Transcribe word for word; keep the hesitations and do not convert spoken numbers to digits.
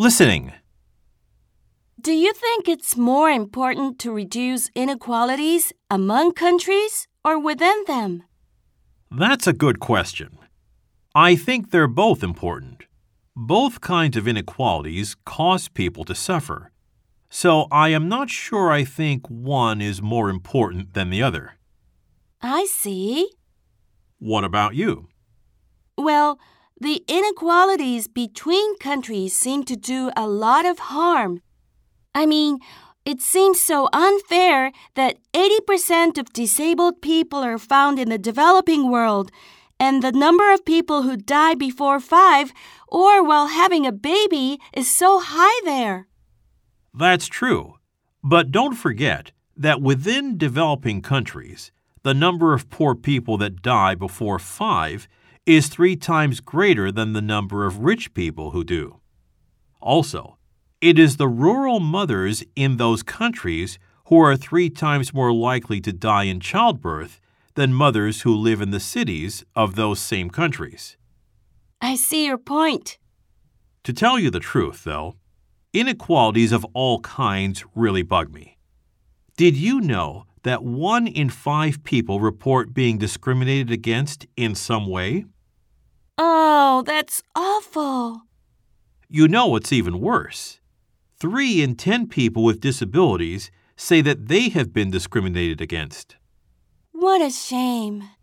Listening. Do you think it's more important to reduce inequalities among countries or within them? That's a good question. I think they're both important. Both kinds of inequalities cause people to suffer. So I am not sure I think one is more important than the other. I see. What about you? Well, the inequalities between countries seem to do a lot of harm. I mean, it seems so unfair that eighty percent of disabled people are found in the developing world, and the number of people who die before five or while having a baby is so high there. That's true. But don't forget that within developing countries, the number of poor people that die before five is three times greater than the number of rich people who do. Also, it is the rural mothers in those countries who are three times more likely to die in childbirth than mothers who live in the cities of those same countries. I see your point. To tell you the truth, though, inequalities of all kinds really bug me. Did you know that one in five people report being discriminated against in some way? Oh, that's awful. You know what's even worse. Three in ten people with disabilities say that they have been discriminated against. What a shame.